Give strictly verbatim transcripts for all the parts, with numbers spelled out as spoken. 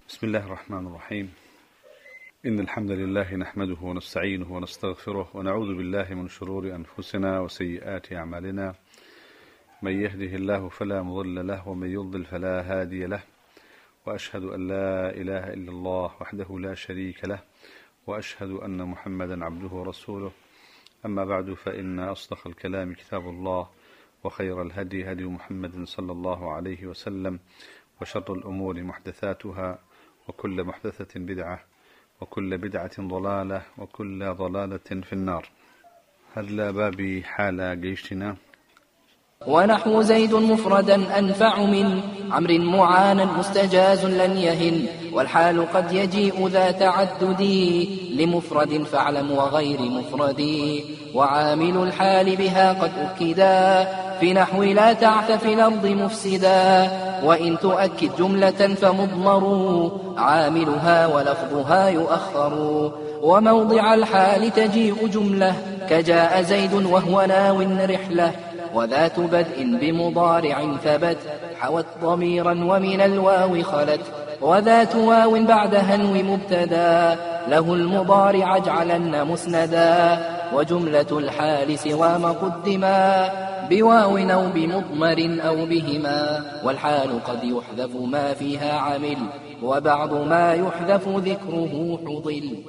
بسم الله الرحمن الرحيم. إن الحمد لله نحمده ونستعينه ونستغفره ونعوذ بالله من شرور أنفسنا وسيئات أعمالنا. من يهده الله فلا مضل له ومن يضلل فلا هادي له، وأشهد أن لا إله إلا الله وحده لا شريك له، وأشهد أن محمدا عبده ورسوله. أما بعد، فإن أصدق الكلام كتاب الله، وخير الهدي هدي محمد صلى الله عليه وسلم، وشر الأمور محدثاتها، وكل محدثة بدعة، وكل بدعة ضلالة، وكل ضلالة في النار. هل بابي حال جيشنا؟ ونحو زيد مفردا أنفع من عمر معانا مستجاز لن يهن، والحال قد يجيء ذا تعدد لمفرد فاعلم وغير مفرد، وعامل الحال بها قد أكدا في نحو لا تعث في الأرض مفسدا، وإن تؤكد جملة فمضمر عاملها ولفظها يؤخر، وموضع الحال تجيء جملة كجاء زيد وهو ناو رحلة، وذات بدء بمضارع ثبت حوت ضميرا ومن الواو خلت، وذات واو بعد هنو مبتدا له المضارع اجعلن مسندا، وجملة الحال سوى ما قدما بواو أو بمضمر أو بهما، والحال قد يحذف ما فيها عمل وبعض ما يحذف ذكره حضل.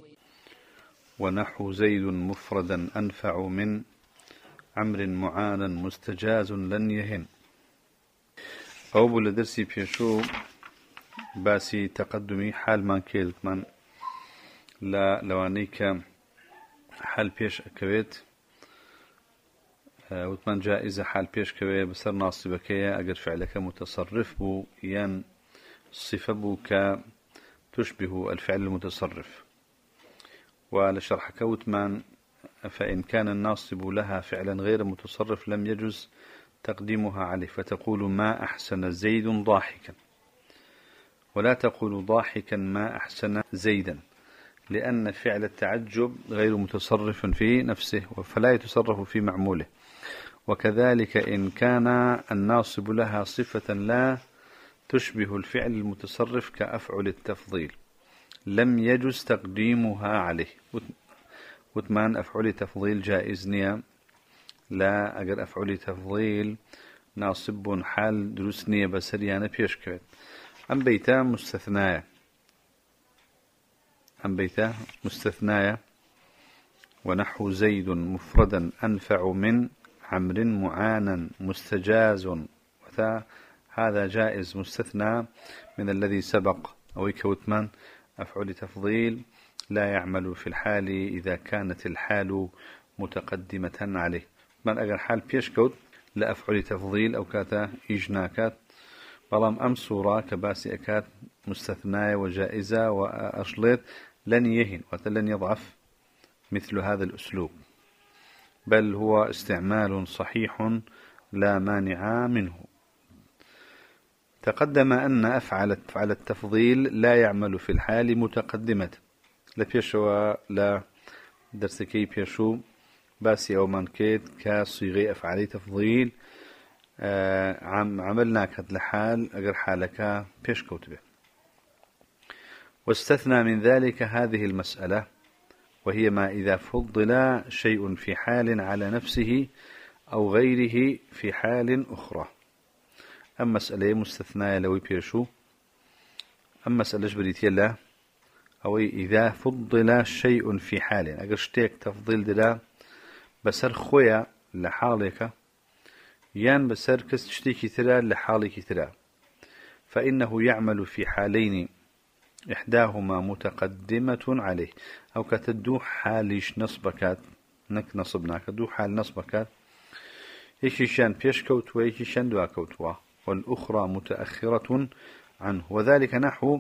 ونحو زيد مفردا أنفع من عمر معانا مستجاز لن يهن. أو بول درسي بيشو باسي تقدمي حال ما كيلت من لا لوانيك حال بيش أكويت وثمان جائزة حال بيش كوي بسر ناصبك أجر فعلك متصرف بو ين صفة بو كتشبه الفعل المتصرف. ولشرح كوتمان فإن كان الناصب لها فعلا غير متصرف لم يجوز تقديمها عليه، فتقول ما أحسن زيد ضاحكا، ولا تقول ضاحكا ما أحسن زيدا، لأن فعل التعجب غير متصرف في نفسه فلا يتصرف في معموله. وكذلك إن كان الناصب لها صفة لا تشبه الفعل المتصرف كأفعل التفضيل لم يجوز تقديمها عليه. وثمان أفعل تفضيل جائز نية، لا أجر أفعل تفضيل ناصب حال دروس نية بسريانة بيشكوت. أم بيتا مستثنايا أم بيتا مستثنايا ونحو زيد مفردا أنفع من عمر معانا مستجاز، هذا جائز مستثنى من الذي سبق. أو كوتمان أفعل تفضيل لا يعمل في الحال إذا كانت الحال متقدمة عليه. من أجر حال بيشكوت لا أفعل تفضيل أو كاتا إجناكات، بلام أم صورة كباسي أكات مستثناية وجائزة وأشليت لن يهن ولن يضعف مثل هذا الأسلوب، بل هو استعمال صحيح لا مانع منه. تقدم أن أفعل أفعل التفضيل لا يعمل في الحال متقدمة. لا بيشو لا درسكي بيشو باسي أو منكيت كصيغة أفعال تفضيل آه عم عملنا كد لحال أجر حالك بيش كتبه. واستثنى من ذلك هذه المسألة، وهي ما إذا فضل شيء في حال على نفسه أو غيره في حال أخرى. أما مسألة مستثنى لو بيشو، أما مسألة جبريتية لا أو إذا فضل شيء في حال أجر شتيك تفضيل دلا بسر خويا لحالك يان بسر كس تشتيكي ترى لحالك ترى، فإنه يعمل في حالين إحداهما متقدمة عليه. أو كتدو حاليش نصبكات نك نصبناك دو حال نصبكات يكيشان بيشكوت ويكيشان دواكوتوا، والأخرى متأخرة عنه. وذلك نحو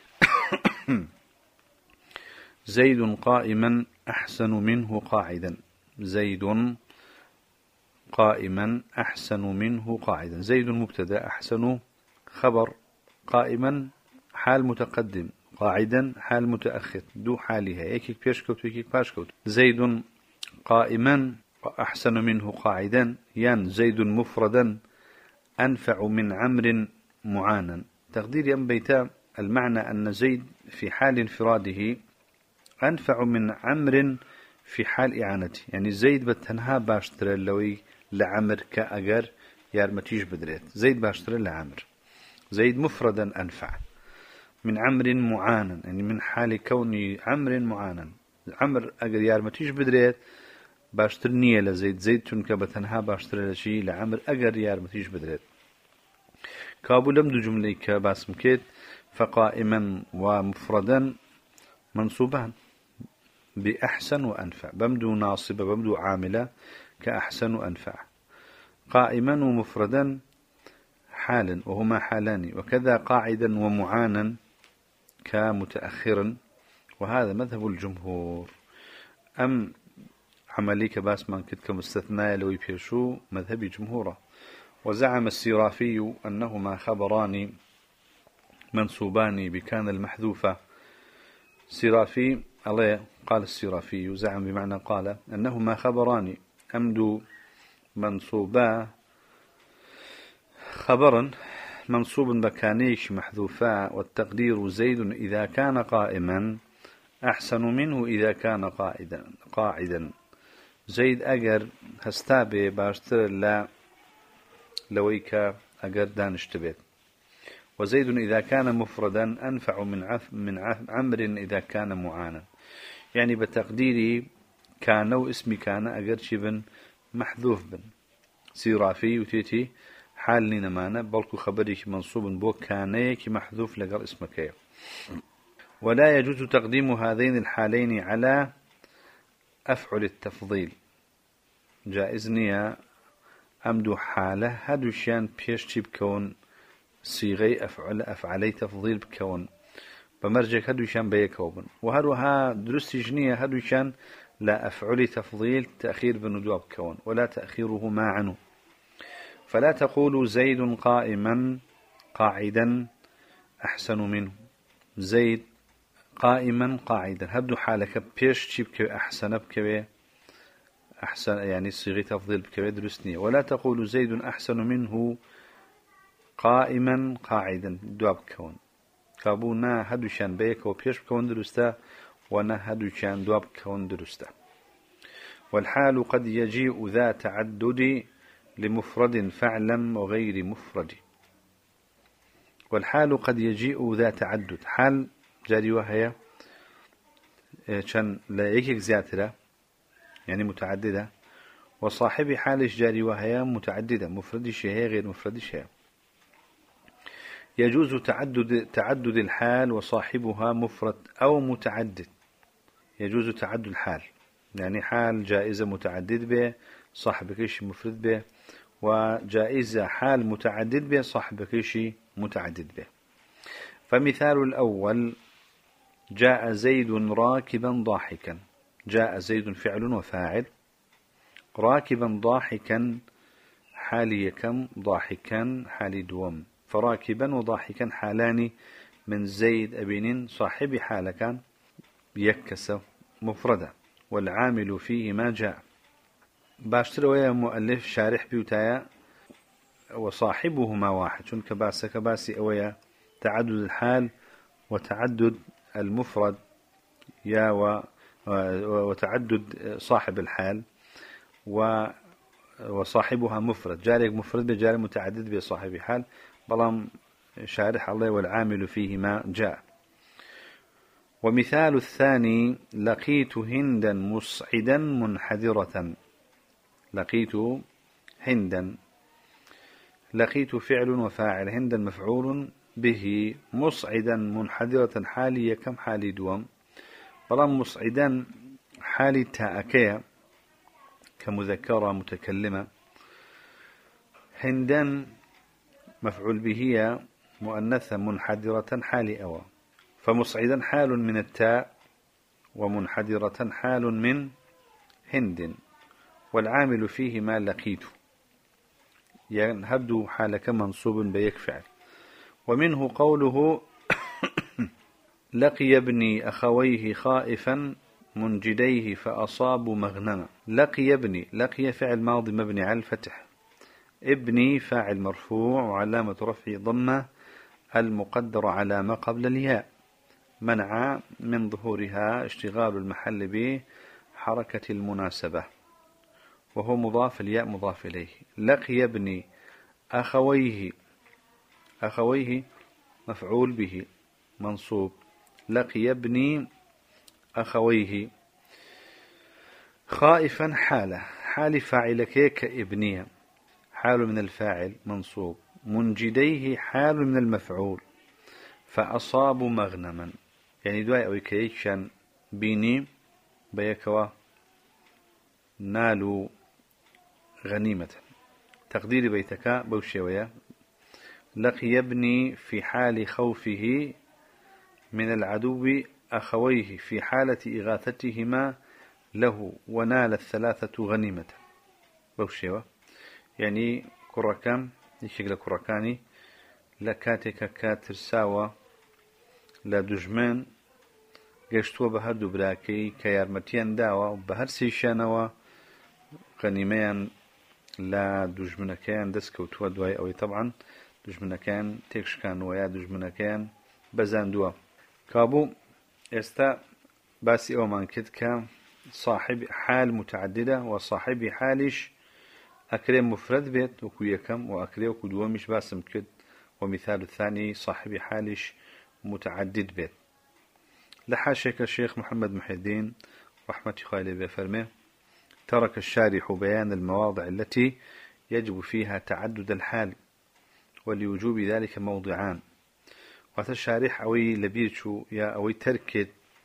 زيد قائما أحسن منه قاعدا. زيد قائما أحسن منه قاعدا. زيد مبتدا، أحسن خبر، قائما حال متقدم، قاعدا حال متأخر، دو حالها يكيك بيشكوت ويكيك باشكوت. زيد قائما أحسن منه قاعدا، ين زيد مفردا أنفع من عمر معانا. تقدير يم بيتا المعنى أن زيد في حال انفراده أنفع من عمر في حال إعانته. يعني زيد بتنها باشتر اللوي لعمر كأجر يارمتيش بدريت، زيد باشتر لعمر. زيد مفردا أنفع من عمر معانا، يعني من حال كوني عمر معانا. عمر أجر يارمتيش بدريت باشتر نية لزيد، زيد تنك بتنها باشتر لشي لعمر أجر يارمتيش بدريت. كابو لم دو جملة كباسم كيت فقائما ومفردا منصوبان بأحسن وأنفع، بمدو ناصبة بمدو عاملة كأحسن وأنفع. قائما ومفردا حالا وهما حالان، وكذا قاعدا ومعانا كمتأخرا، وهذا مذهب الجمهور. أم عمليك باسمان كت كمستثناء لو يبيشو مذهب جمهوره. وزعم السيرافي أنهما خبران منصوبان بكان المحذوفة. سيرافي الله قال السيرافي زعم بمعنى قال أنهما خبران أمد منصوبا خبرا منصوب بكانيش محذوفا، والتقدير زيد إذا كان قائما أحسن منه إذا كان قائدا قاعدا. زيد أجر هستابي باشتر لا لويك أجر دانشتبت. وزيد إذا كان مفردا أنفع من عف من عمر إذا كان معانا. يعني بتقديري كان واسمي كان أجر شبن محذوف بن سيرافي وتيتي حال نمانا بلكو خبريك منصوب بو كانيك محذوف لقر اسمك. ولا يجوز تقديم هذين الحالين على أفعل التفضيل. جائزني أمدو حالة هدوشان بيشتي بكون صيغي أفعل أفعلي تفضيل بكون بمرجك هدوشان بيكوبن، وهروها درست جنية هدوشان لا أفعل تفضيل تأخير بندوى بكون ولا تأخيره ما عنه. فلا تقولوا زيد قائما قاعدا أحسن منه. زيد قائما قاعدا هبدو حالك بيش بك أحسن بك أحسن، يعني صيغة تفضيل بك درستني. ولا تقولوا زيد أحسن منه قائما قاعدا دواب كون كابونا هدوشان بيك وبيش بكون درستا ونا هدوشان دواب كون درستا. والحال قد يجيء ذا تعدد لمفرد فعلا وغير مفرد. والحال قد يجيء ذا تعدد، حال جاري وهي كان لا يكيك زياترة يعني متعددة، وصاحب حال جاري وهي متعددة مفرد شيء غير مفرد شيء. يجوز تعدد تعدد الحال وصاحبها مفرد أو متعدد. يجوز تعدد الحال، يعني حال جائزة متعدد به صاحبك شيء مفرد به، وجائزة حال متعدد به صاحبك شيء متعدد به. فمثال الأول جاء زيد راكبا ضاحكا. جاء زيد فعل وفاعل، راكبا ضاحكا حالي كم ضاحكا حالي دوم. فراكبا وضاحكا حالان من زيد أبن صاحب حال كان يكس مفردا، والعامل فيه ما جاء. باشتر ويا مؤلف شارح بيوتايا وصاحبهما واحد، شنك باس كباسي أويا تعدد الحال وتعدد المفرد يا و وتعدد صاحب الحال وصاحبها مفرد، جاري مفرد بجاري متعدد بصاحب حال. بلام شارح الله والعامل فيه ما جاء. ومثال الثاني لقيت هندا مصعدا منحدرة. لقيت هندا، لقيت فعل وفاعل، هندا مفعول به، مصعدا منحدرة حالي كم حالي دوم. بلام مصعدا حالي تأكيا كمذكرة متكلمة. هندا مفعول به مؤنثة منحدرة حالي أوى. فمصعدا حال من التاء ومنحدرة حال من هند، والعامل فيه ما لقيت ينهد حالك منصوب بيك فعل. ومنه قوله لقي ابني أخويه خائفا منجديه فأصابوا مغنما. لقي ابني، لقي فعل ماضي مبني على الفتح، ابني فاعل مرفوع وعلامة رفعه ضمة، المقدر على ما قبل الياء منع من ظهورها اشتغال المحل بحركة المناسبة، وهو مضاف، الياء مضاف إليه. لقي ابني أخويه، أخويه مفعول به منصوب، لقي ابني أخويه. خائفا حالة، حال فاعلك كابنية، حال من الفاعل منصوب. منجديه حال من المفعول. فأصابوا مغنما، يعني دواء أو كيكشان بيني بيكوا نالوا غنيمة. تقدير بيتك بوشيوية. لقي ابني في حال خوفه من العدو أخويه في حالة إغاثتهما له، ونال الثلاثة غنيمة. بوشيوة يعني كركام يشكل كركاني لكاتك كاتر ساوى لا دجمان قشتوا بهردو براكي كيارمتيان داوى بهر سيشانوا غنيميان لا دجمنكان دسكوتوا دواي أوي. طبعا دجمنكان تكشكان ويا دجمنكان بزاندوا كابو استا باسي اومان كدك صاحب حال متعددة وصاحب حالش أكرم مفرد بيت وكويكم وأكرم وكدومش باسم كد. ومثال الثاني صاحب حالش متعدد بيت. لحاشك الشيخ محمد محي الدين رحمة خالي بفرمه ترك الشارح بيان المواضع التي يجب فيها تعدد الحال، ولوجوب ذلك موضعان. وتشارح أوي لبيرشو يا أوي تركت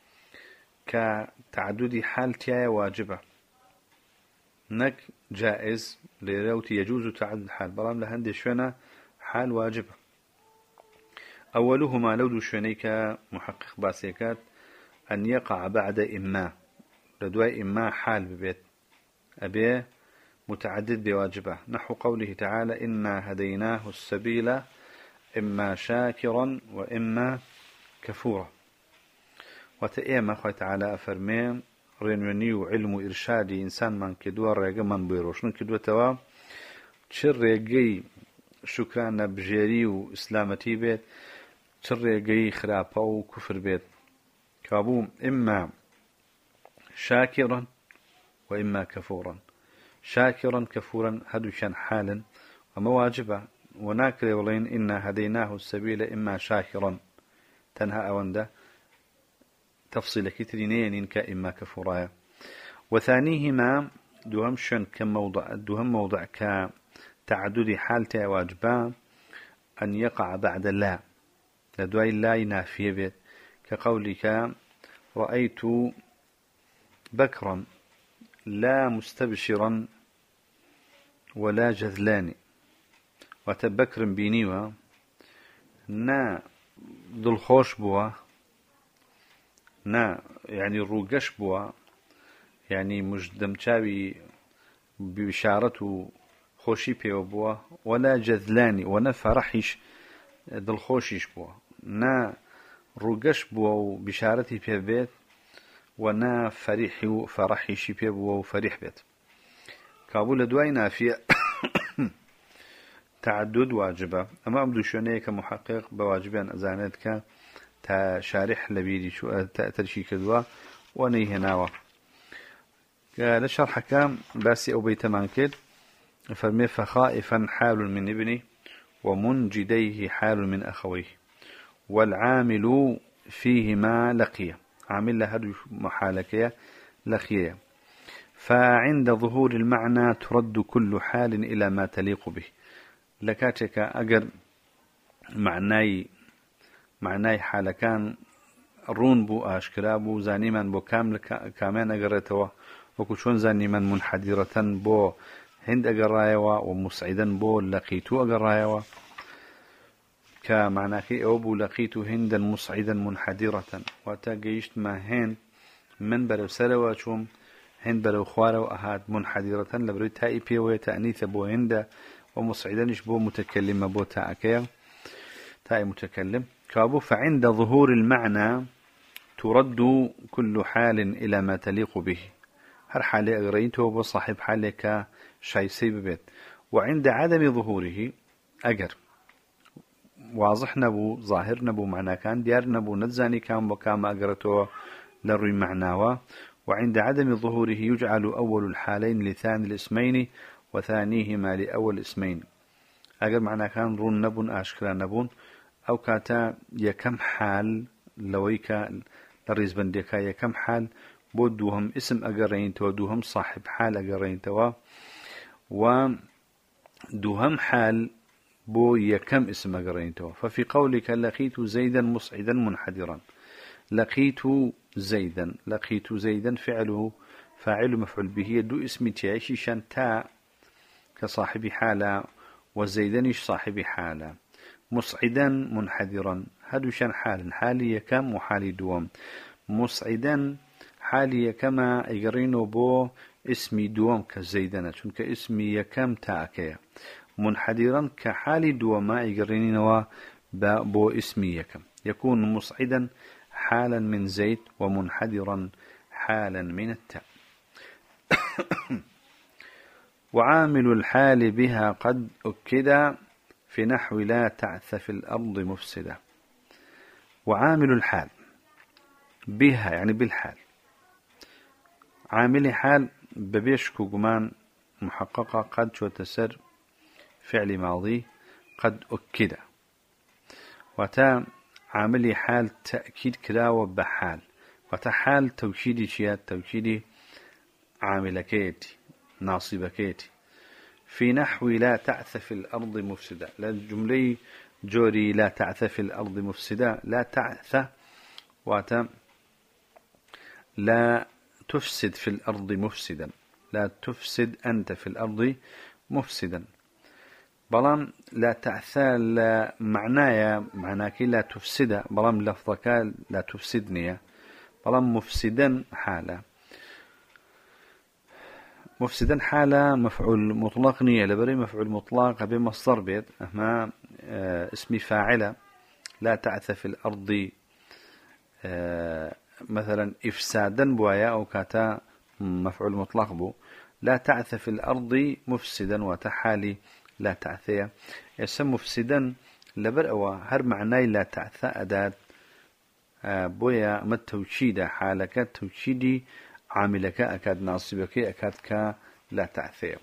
كتعدد حال تيا واجبة نك جائز لروتي يجوز تعدد الحال برام لهندي شونا حال واجبة. أولهما لو شونيك محقق باسيكات أن يقع بعد إما، لدواء إما حال ببيت أبي متعدد بواجبه، نحو قوله تعالى إنا هديناه السبيل إما شاكرا وإما كفورا. وتأيما خوي تعالى أفرمين رينوني وعلم وإرشادي إنسان من كدوا ريقا من بيروشن كدوا توا تشر ريقي شكران بجيري وإسلامتي بيت، تشر ريقي خرابة وكفر بيت. كابوم إما شاكرا وإما كفورا. شاكرا كفورا هدو شان حالا ومواجبة. وناكري ولين إنا هديناه السبيل إما شاكرا تنهى أوندا تفصيل كترينين إنك إما كفورايا. وثانيهما دوهم شن كموضع دوهم موضع كتعدد حالته واجبان أن يقع بعد لا، لدواي لا ينافي بيت، كقولك رأيت بكرا لا مستبشرا ولا جذلان. وتبكر بينيوا نا ذو خوش بوا، نا يعني الروقش بوا، يعني مجدمتاوي بشارته خوشي بيو بوا، ولا جذلاني ونا فرحش ذو خوشيش بوا، نا روقش بوا وبشارتي بيو بيت، ونا فرحي فرحيش بيو بوا وفرح بيت. كابول دوينا في تعدد واجبة. أما أبدو شوني كمحقق بواجبان أزانت كان تشارح لبيدي شو ترشي كدوا ونيه ناوى. قال شرح كام باسي أو بيت مانكد فرمي فخائفا حال من ابني ومنجديه حال من أخويه والعامل فيهما لقية، عامل لهذا محالكية لقية. فعند ظهور المعنى ترد كل حال إلى ما تليق به. لكاتك أجر معناي معناي حال كان رون بو أشكرابو زاني من بو كامل كامان أجرته وكشون زاني من منحدرة بو هند أجرايوا ومسعدا بو لقيتو أجرايوا كمعناك أبو لقيتو هندا مسعدا منحدرة وتجيشت ما هند من بلو سرواتهم هند بلو خوارو أهاد منحدرة لبري تاي بيوي تأنيث بو هندا ومصعدانش بو متكلم بو تاكيا تاي متكلم كابو. فعند ظهور المعنى ترد كل حال إلى ما تليق به، هر حالة أغريته بصاحب حالك شاي سيب بيت. وعند عدم ظهوره أجر واضح نبو ظاهر نبو معنى كان ديار نبو نتزاني كان وكام أقرته لروي معناه. وعند عدم ظهوره يجعل أول الحالين لثاني الاسمين وثانيهما لأول اسمين. أقل معنى كان رون نبون أشكرا نبون أو كاتا يكم حال لويك لريز بنديكا يكم حال بودوهم اسم أقرين تو دوهم صاحب حال أقرين تو ودوهم حال بو يكم اسم أقرين تو. ففي قولك لقيت زيدا مصعدا منحدرا، لقيت زيدا لقيت زيدا فعله فاعل مفعول به دو اسم تعيشي شان تاء كصاحب حالة وزيدنش صاحب حالة. مصعدا منحدرا هدو شان حال حالي كم وحالي دوم. مصعدا حالي كما يقرينو بو اسمي دوم كزيدنا چونك اسمي يكم تاكيا. منحدرا كحالي دوما يقرينو بو اسمي يكم. يكون مصعدا حالا من زيد ومنحدرا حالا من التاء. وعامل الحال بها قد أكد في نحو لا تعث في الأرض مفسدة. وعامل الحال بها يعني بالحال، عامل حال ببيشكو قمان محققة قد شو تسر فعل ماضي قد أكد. وتا عامل حال تأكيد كلاوة بحال، وتا حال توكيدي شيات توكيدي عامل كيتي ناصب كيتي. في نحو لا تعث في الأرض مفسدة، لا الجملة جوري لا تعث في الأرض مفسدة، لا تعث واتا لا تفسد في الأرض مفسدا، لا تفسد أنت في الأرض مفسدا. بلام لا تعثى لا معنايا معناك لا تفسد، بلام لفظك لا تفسدني، بلام مفسدا حالة. مفسدا حالة مفعول مطلق نية لبري مفعول مطلق بمصدر بيت أما آه اسم فاعلة. لا تعث في الأرض آه مثلا إفسادا بوايا أو كاتا مفعول مطلق بو. لا تعث في الأرض مفسدا وتحالي لا تعثية يسمى مفسدا لبر أو هر معناي لا تعثى أداة آه بويا ما التوشيد حالك توشيدي عاملك أكاد ناصبك أكاد كا لا تعثية.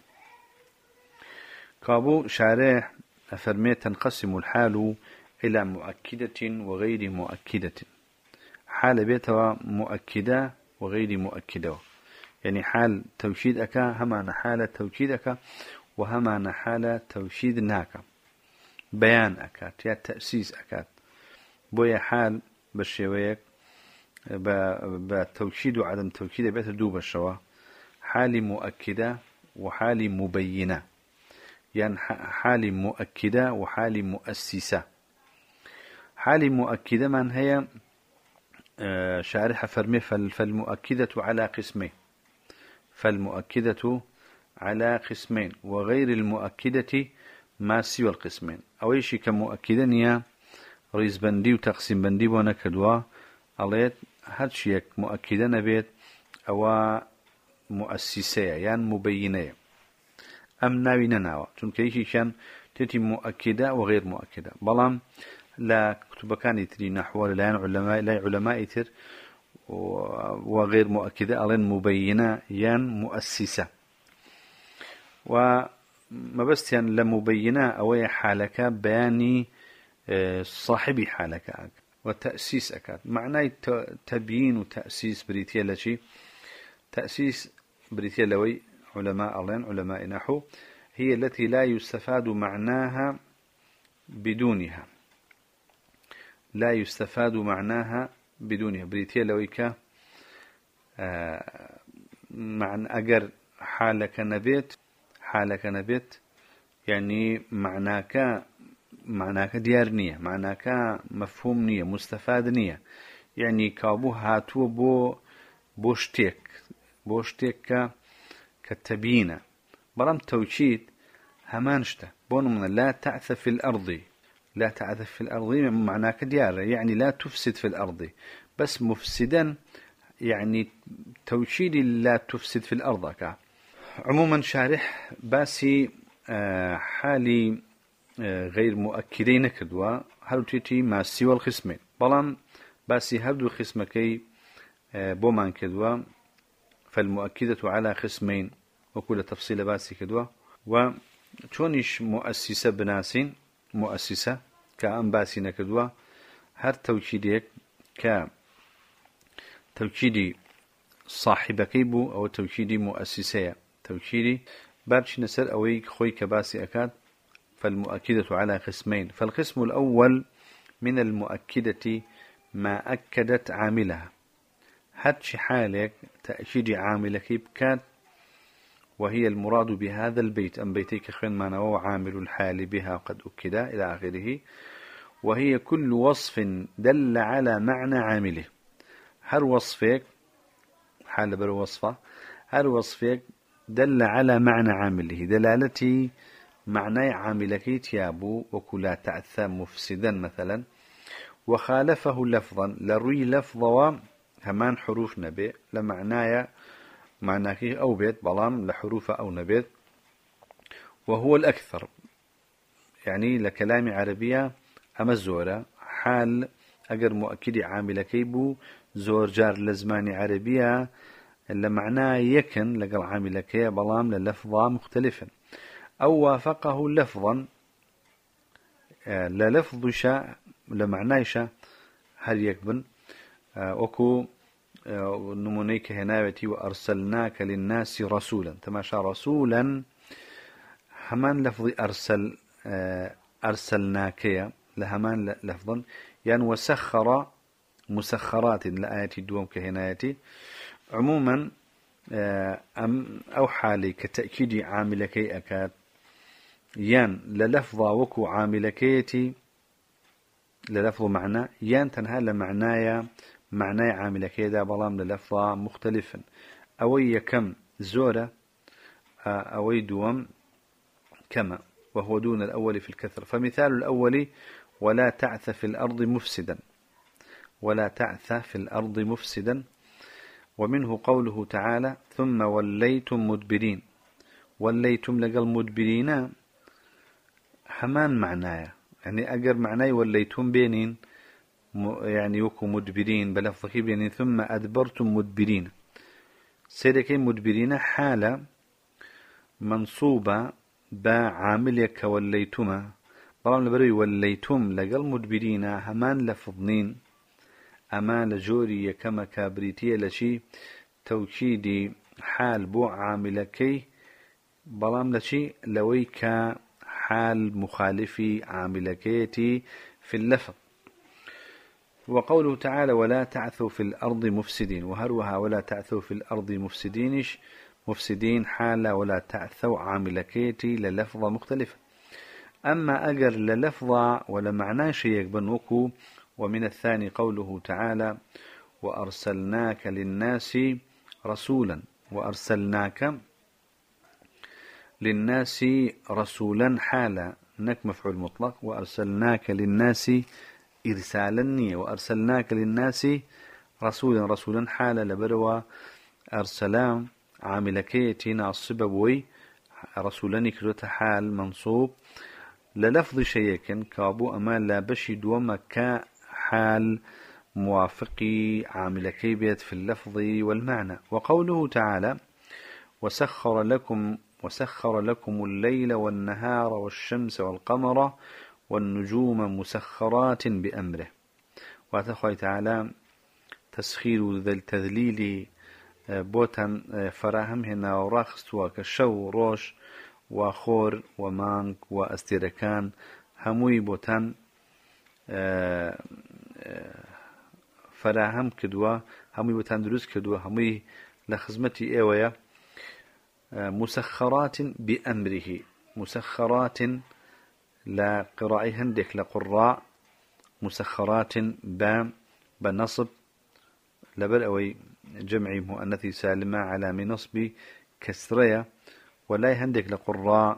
كابو شارح أفرمي تنقسم الحال إلى مؤكدة وغير مؤكدة. حال بيتها مؤكدة وغير مؤكدة، يعني حال توشيد أكا همان حالة توشيد أكا وهمان حالة توشيد ناكا. بيان أكاد يا تأسيس أكاد بويا حال بالشويك بتوكيد وعدم توكيد بيت دوب الشوا. حالي مؤكدة وحالي مبينة، يعني حالي مؤكدة وحالي مؤسسة. حالي مؤكدة من هي شارحة فرمي فالمؤكدة على قسمين، فالمؤكدة على قسمين وغير المؤكدة ما سوى القسمين. أو شيء كمؤكدة نيا ريز بندي وتقسيم بندي ونكدوا عليت هادشيك مؤكدة نبيت أو مؤسسة يعني مبينة أم ناوينا ناوى چونك يشي كان تتي مؤكدة وغير مؤكدة. بلام لا كتب كان يتري نحو لا علماء لا علماء يتر وغير مؤكدة ألين مبينة يعني مؤسسة. وما بس يعني لمبينة أو حالك بياني صاحبي حالك وتأسيس أكاد. معناه تبيين وتأسيس بريتيا لشي تأسيس بريتيا لوي علماء ألين علماء نحو هي التي لا يستفاد معناها بدونها، لا يستفاد معناها بدونها. بريتيا لويك آه معنى أجر حالك نبيت حالك نبيت يعني معناك معناك ديار نية، معناك مفهوم نية مستفاد نية، يعني كابو هاتو بو بوشتيك بوشتيك كتبينة. برام توشيد همانشته بون من لا تعث في الأرض، لا تعث في الأرض معناك ديار يعني لا تفسد في الأرض، بس مفسدا يعني توشيد لا تفسد في الأرض. عموما شارح باسي آه حالي غير مؤكدين كدوا هل تيتي ما سوى الخصمين بلان باسي هردو خصمكي بومان كدوا فالمؤكدة على خصمين وكل تفصيل باسي كدوا وشونيش مؤسسة بناسين مؤسسة كأن باسي نكدوا هر توكيديك ك توكيدي صاحبكي بو أو توكيدي مؤسسة توكيدي بابش نسر أوي خوي كباسي أكاد فالمؤكدة على قسمين فالقسم الأول من المؤكدة ما أكدت عاملها هاتش حالك تأكيد عاملك بكات وهي المراد بهذا البيت أم بيتيك خين ما نوع عامل الحال بها قد أكد إلى آخره وهي كل وصف دل على معنى عامله هر وصفك حال بر وصفه هر وصفك دل على معنى عامله دلالتي معنى عاملك تيابو وكلا تعثى مفسدا مثلا وخالفه لفظا لروي لفظا همان حروف نبي لمعنايا معناك أو بيت بلام لحروف أو نبيت وهو الأكثر يعني لكلام عربية أما الزورة حال أجر مؤكد عاملك بو زور جار لزمان عربية لمعناه يكن لقل عاملك بلام للفظة مختلفا أو وافقه لفظا للفظ شاء لمعنى شاء هل يكبن وكو نمونيك هناوتي وأرسلناك للناس رسولا تماشى رسولا همان لفظ أرسل أرسلناك لهمان لفظا يعني وسخر مسخرات لآيات دوم كهنايتي عموما أم أو حالي كتأكيد عاملكي أكاد يان للفظة وكو عاملكيتي للفظ معنى يان تنها لمعنايا معناي عاملكي دا بلام للفظة مختلفا أوي كم زورة أوي دوم كما وهو دون الأول في الكثر فمثال الأول ولا تعث في الأرض مفسدا ولا تعث في الأرض مفسدا ومنه قوله تعالى ثم وليتم مدبرين وليتم لقل مدبرين همان معنايا يعني أجر معناي وليتم بينين يعني يكو مدبرين بلفظك بينين ثم أدبرتم مدبرين سيدكي مدبرين حالة منصوبة بعاملك وليتما طبعا لبروي وليتم لقل مدبرين همان لفظنين أما لجوري كما كابريتية لشي توكيدي حال بو عاملكي بلام لشي لويك حال مخالفي عاملكيتي في اللفظ وقوله تعالى ولا تعثوا في الأرض مفسدين وهروها ولا تعثوا في الأرض مفسدينش مفسدين حالة ولا تعثوا عاملكيتي للفظة مختلفة أما أجر للفظة ولا معناه شيء بنوكو ومن الثاني قوله تعالى وأرسلناك للناس رسولا وأرسلناك للناس رسولا حالا نك مفعول مطلق وأرسلناك للناس إرسالا وأرسلناك للناس رسولا رسولا حالا لبروا أرسلام عاملكيتي ناصب بوي رسولا كرت حال منصوب للفظ شيء كابو أما لا بشي دوما كحال موافقي عاملكي بيت في اللفظ والمعنى وقوله تعالى وسخر لكم وسخر لكم الليل والنهار والشمس والقمر والنجوم مسخرات بأمره وتخوي تعالى تسخير ذا التذليل بوتان فراهم هنا وراخستوا كشو روش وخور ومانك واستيركان هموي بوتان فراهم كدوا هموي بوتان دروس كدوا هموي لخزمتي ايويا مسخرات بأمره مسخرات لا قراء هندك لقراء مسخرات با بنصب لبرأوي جمعي مؤنثي سالمة على منصب كسرية ولا هندك لقراء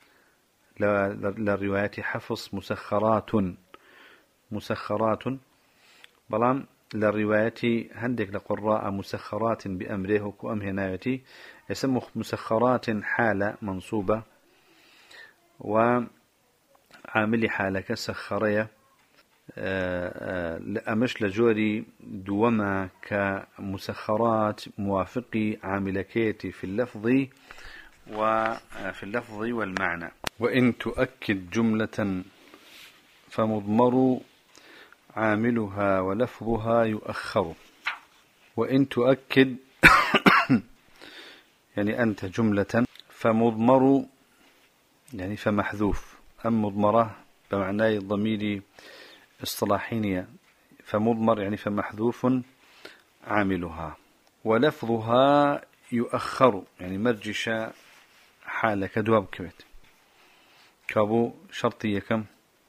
للروايات حفص مسخرات مسخرات بلان للروايات هندك لقراء مسخرات بأمره كأم هنايتي يسمى مسخرات حالة منصوبة و عامل حالك سخرية لأمش لجوري دوما كمسخرات موافقي عاملكيتي في اللفظ وفي اللفظ والمعنى. وإن تؤكد جملة فمضمر عاملها ولفظها يؤخر. وإن تؤكد يعني أنت جملة فمضمر يعني فمحذوف، أم مضمرة بمعنى الضمير اصطلاحينية، فمضمر يعني فمحذوف عاملها، ولفظها يؤخر يعني مرجش حالك دواب كبت كابو شرطية كم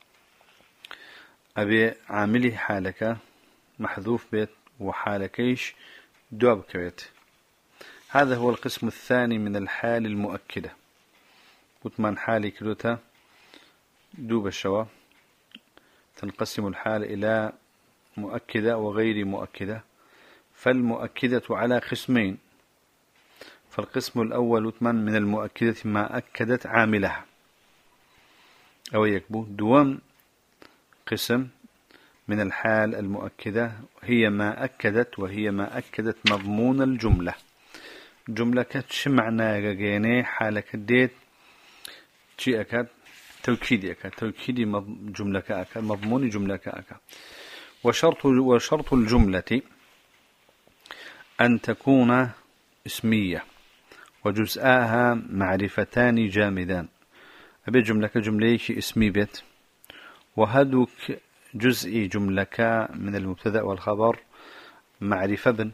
أبي عامله حالك محذوف بيت وحالكيش دواب كبت. هذا هو القسم الثاني من الحال المؤكدة. وثمان حالي كلوتا دوب الشوا تنقسم الحال إلى مؤكدة وغير مؤكدة. فالمؤكدة على قسمين. فالقسم الأول وثمان من المؤكدة ما أكدت عاملها أو يكبو. دوام قسم من الحال المؤكدة هي ما أكدت وهي ما أكدت مضمون الجملة. جملة كتش معناها جيني حالك ديت شيء أكاد توكيدي أكاد توكيدي جملة كأكاد مضمون جملة كأكاد. وشرط وشرط الجملة أن تكون اسمية وجزءها معرفتان جامدان. أبي جملة كجملة اسمي بيت وهدوك جزء جملة من المبتدأ والخبر معرفة بن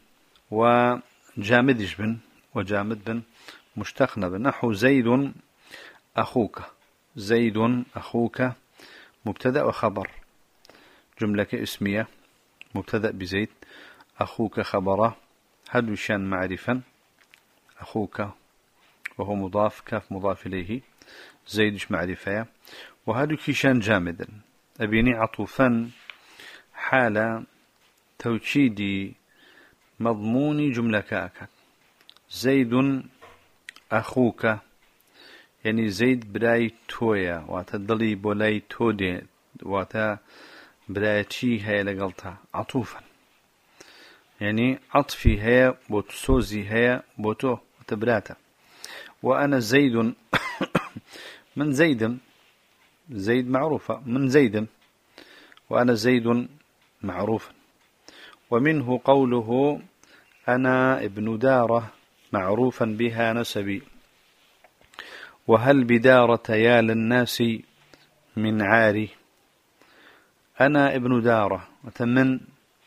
وجامدش بن وجامد بن مشتقنا بن. نحو زيد أخوك. زيد أخوك مبتدأ وخبر، جملة اسمية مبتدأ بزيد، أخوك خبره، هدو شان معرفا، أخوك وهو مضاف كاف مضاف إليه، زيدش معرفة، وهدو كيشان جامدا. أبيني عطوفا حال توكيدي مضمون جملة كاكا. زيد أخوك يعني زيد براي تويا واتدلي بولاي تودي واتا براي تشي هي لقلتها عطوفا يعني عطفي هي بوتسوزي هي بوتو وتبراتا. وأنا زيد من زيد، زيد معروفة من زيد، وأنا زيد معروفا. ومنه قوله أنا ابن دارة معروفا بها نسبي. وهل بدارة يا للناس من عاري. أنا ابن دارة وتمن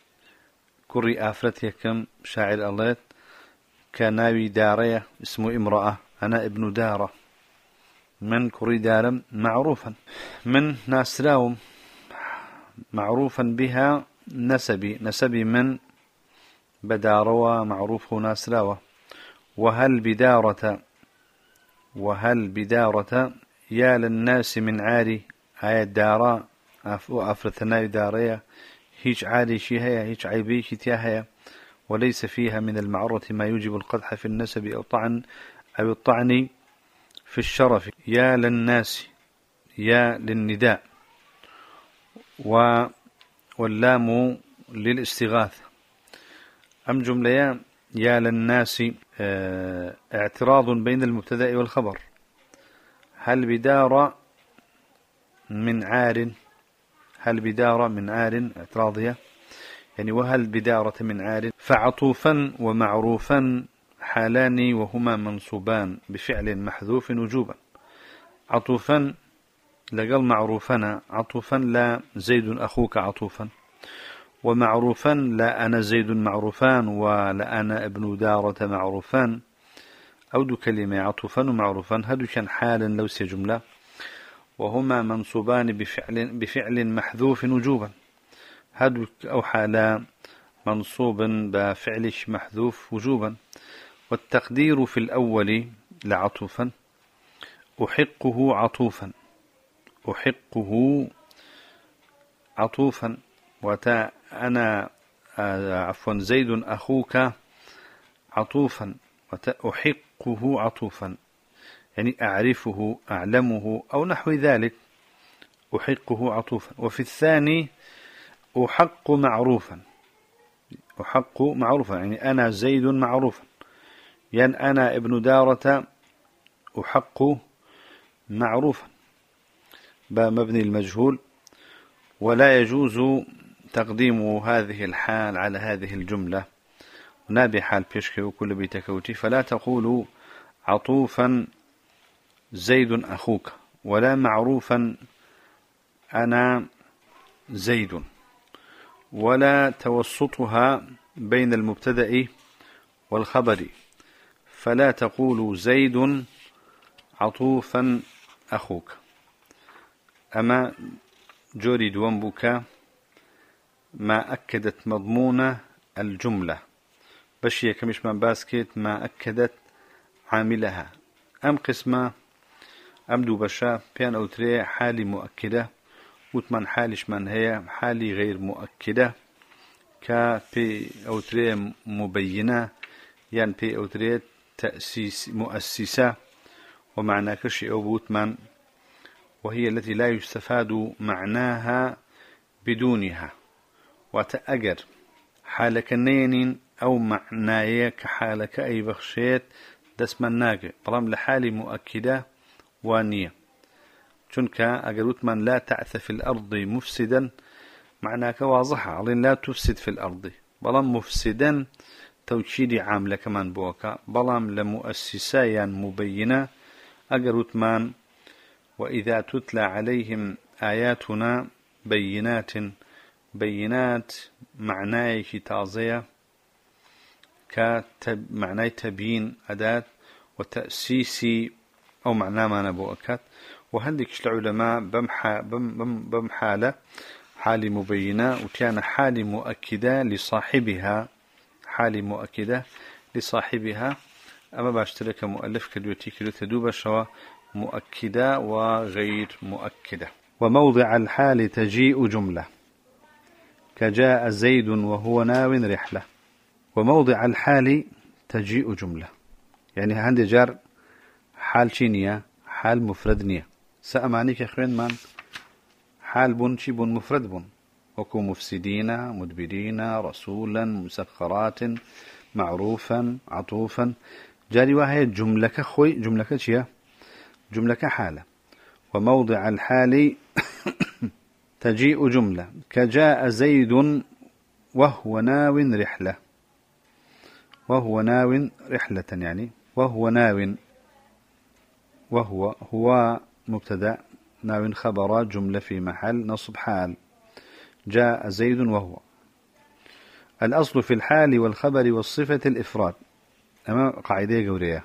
كري آفرتي كم شاعر الله كناوي دارية اسمه امرأة. أنا ابن دارة من كري دارم معروفا من ناسراوم معروفا بها نسبي نسبي من بداروا معروف ناسراوة. وهل بدارة وهل بدارة يا للناس من عاري آية دارا أفرثنا دارية هيج عاري شي هيا هيج عيبي شي تيا هيا. وليس فيها من المعرة ما يوجب القدح في النسب أو طعن أو الطعن في الشرف. يا للناس يا للنداء و واللام للاستغاثة. أم جملة يا للناس اه اعتراض بين المبتدأ والخبر. هل بدار من عار هل بدار من عار اعتراضية يعني وهل بدارة من عار. فعطوفا ومعروفا حالان وهما منصوبان بفعل محذوف وجوبا. عطوفا لقل معروفنا عطوفا لا زيد أخوك عطوفا، ومعروفا لا أنا زيد معروفان ولا أنا ابن دارة معروفان. أو دو كلمة عطوفا ومعروفا هدو كان حالا لو سي جملة وهما منصوبان بفعل, بفعل محذوف وجوبا. هدو أو حالا منصوب بفعل محذوف وجوبا. والتقدير في الأول لعطوفا أحقه عطوفا أحقه عطوفا. وتا أنا عفوا زيد أخوك عطوفا وأحقه عطوفا يعني أعرفه أعلمه أو نحو ذلك. أحقه عطوفا. وفي الثاني أحق معروفا، أحق معروفا يعني أنا زيد معروفا، يعني أنا ابن دارة أحق معروفا، مبني المجهول، ولا يجوز تقديم هذه الحال على هذه الجملة نابي حال بيشكي وكل بيتكوتي. فلا تقول عطوفا زيد أخوك، ولا معروفا أنا زيد، ولا توسطها بين المبتدأ والخبر، فلا تقول زيد عطوفا أخوك. أما جوري دوانبوك ما أكدت مضمون الجملة بشي كمش من باسكت ما أكدت عاملها. أم قسمة أم دو بشا بيان أو تري حالي مؤكدة، وثمان حالش من هي حالي غير مؤكدة، كبي أو تري مبينة، يعني بي أو تري تأسيس مؤسسة، ومعنى كشي أو بوتمان، وهي التي لا يستفاد معناها بدونها. وتأجر حالك النين أو معناي كحالك أي بخشيت دسما ناقة برام لحالي مؤكدة وانية. شنك أجروت من لا تعث في الأرض مفسدا معناك واضحة علين لا تفسد في الأرض، برام مفسدا توكيدي عاملة كمان بوكا، برام لمؤسسايا مبينة أجروت من وإذا تتلى عليهم آياتنا بينات، بينات معناي كتازية كمعناي تبيين أداة وتأسيسي أو معناه ما نبوكات. وهندك العلماء بمحا بم بمحالة حالي مبينة وكان حالي مؤكدة لصاحبها، حالي مؤكدة لصاحبها. أما باشترك مؤلف كدوتي كدو تدوب شوا مؤكدة وغير مؤكدة. وموضع الحال تجيء جملة كجاء زيد وهو ناو رحلة. وموضع الحال تجيء جملة يعني عندي جار حال شينية، حال مفرد نية. سأمانيك أخوين من حال بن شي بن مفرد بن، وكو مفسدين مدبرين رسولا مسخرات معروفا عطوفا. جاري وهي جملة خوي جملة كشيا جملة كحالة. وموضع الحال تجيء جملة كجاء زيد وهو ناو رحلة، وهو ناو رحلة يعني وهو ناو، وهو هو مبتدأ، ناو خبر، جملة في محل نصب حال. جاء زيد وهو. الأصل في الحال والخبر والصفة الإفراد. أما قاعدة جورية،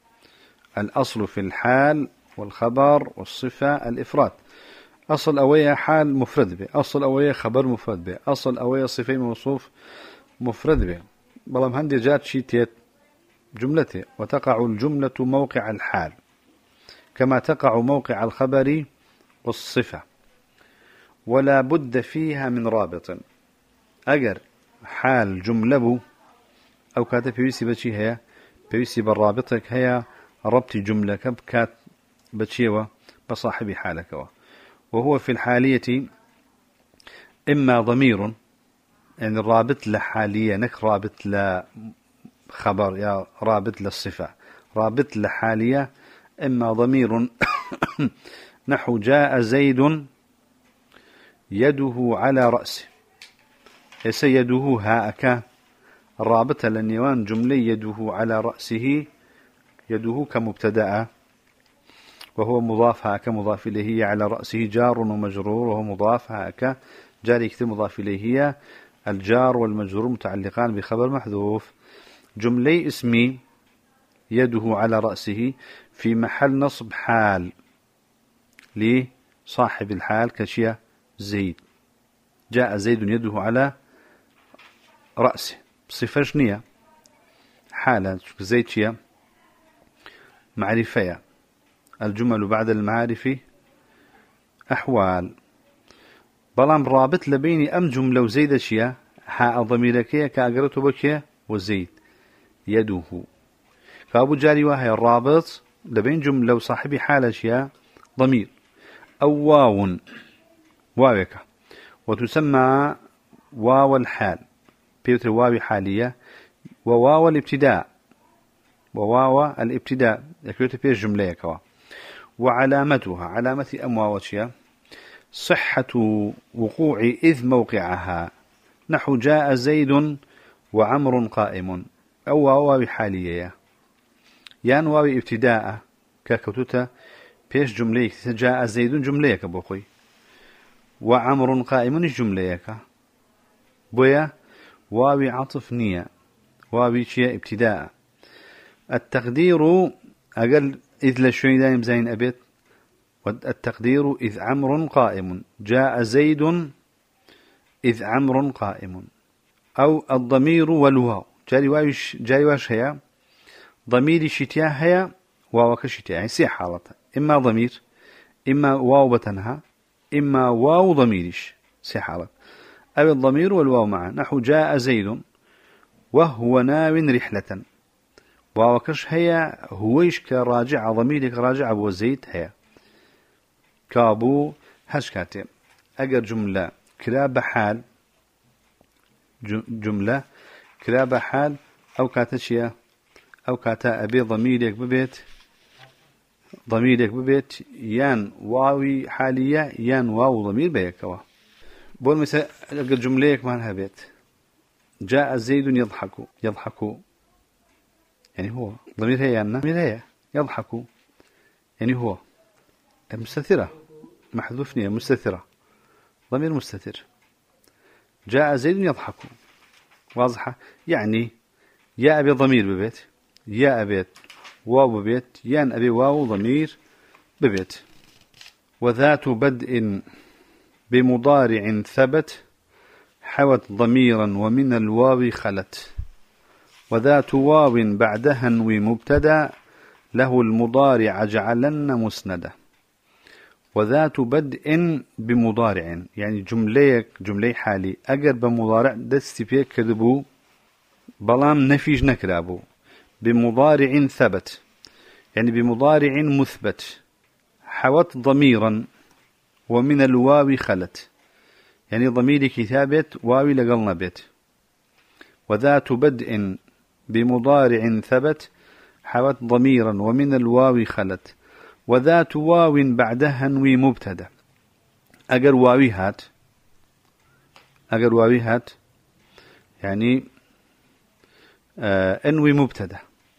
الأصل في الحال والخبر والصفة الإفراد. أصل أوية حال مفرد به، أصل أوية خبر مفرد به، أصل أوية صفة موصوف مفرد به. بلام هندي جات شيتيت جملته، وتقع الجملة موقع الحال كما تقع موقع الخبر والصفة، ولا بد فيها من رابط. أجر حال جملة بو أو كاتب بيوسي بشي هي بيوسي بالرابطك هي ربط جملة كات بشيوة بصاحب حالك. وهو في الحالية إما ضمير يعني الرابط لحالية نك رابط لخبر يا رابط للصفة، رابط لحالية، إما ضمير نحو جاء زيد يده على رأسه، يده هاءك الرابطة للنيوان جملة يده على رأسه، يده كمبتدأ وهو مضاف هاك مضاف إليه، على رأسه جار ومجرور وهو مضاف هاك جاري كتير مضاف إليه، الجار والمجرور متعلقان بخبر محذوف. جملة اسمي يده على رأسه في محل نصب حال لصاحب الحال كشيا زيد. جاء زيد يده على رأسه صفة شنية حالة زيد شيا معرفية. الجمل بعد المعارف أحوال. بلام رابط لبيني أم جملة وزيد شيا حاء ضميركية كأقرته بكية وزيد يده. فأبو جاري وهي الرابط لبين جملة وصاحبي حالة شيا ضمير أو واو واوك، وتسمى واو الحال بيوتر واو حالية، وواو الابتداء، وواو الابتداء يكوت بيش جملة كوا. وعلامتها علامة أمواوتها صحة وقوع إذ موقعها، نحو جاء زيد وعمر قائم، أو واو حالية يان واو ابتداء ككتوتا بيش جملة جاء زيد جملة كبوخي، وعمر قائم الجملة كا بويا واو عطف نية، واو شيء ابتداء. التقدير أقل إذ لشوي دايم زين أبيت، والتقدير إذ عمر قائم، جاء زيد إذ عمر قائم. أو الضمير والواو جاري واش جاري واش هي ضمير شتيا هي واو كشتيا، يعني سي حالة، إما ضمير إما واو بتنها إما واو ضميرش سي حالة، أو الضمير والواو معا، نحو جاء زيد وهو ناو رحلة، واو كش هي هويش كراجع ضميرك راجع أبو زيد هي كابو هش كاتب. أجر جملة كلاب حال جملة كلاب حال أو كاتشيا أو كاتا أبي ضميرك ببيت ضميرك ببيت يان واوي حالية يان واو ضمير بيكوا. بقول مثلا أجر جملة معناها بيت جاء زيد يضحك، يضحك يعني هو ضمير هي يعني ضمير هي يضحك يعني هو مستترة محذوفنية مستترة ضمير مستتر. جاء زيد يضحك واضحة، يعني يا أبي ضمير ببيت يا أبيت واو ببيت يان أبي واو ضمير ببيت. وذات بدء بمضارع ثبت حوت ضميرا ومن الواو خلت، وذات واو بعدها نوي مبتدا له المضارع جعلن مسندا. وذات بدء بمضارع يعني جملة جملة حالي أجر بمضارع دستي فيه كذبو بلام نفيج نكرابو، بمضارع ثبت يعني بمضارع مثبت، حوت ضميرا ومن الواو خلت يعني ضمير كتابت واوي لقلنا بيت. وذات بدء بمضارع ثبت حوت ضميرا ومن الواو خلت، وذات واو بعدها نوي مبتدا. أجر واوي هات أجر واوي هات يعني آه انوي مبتدا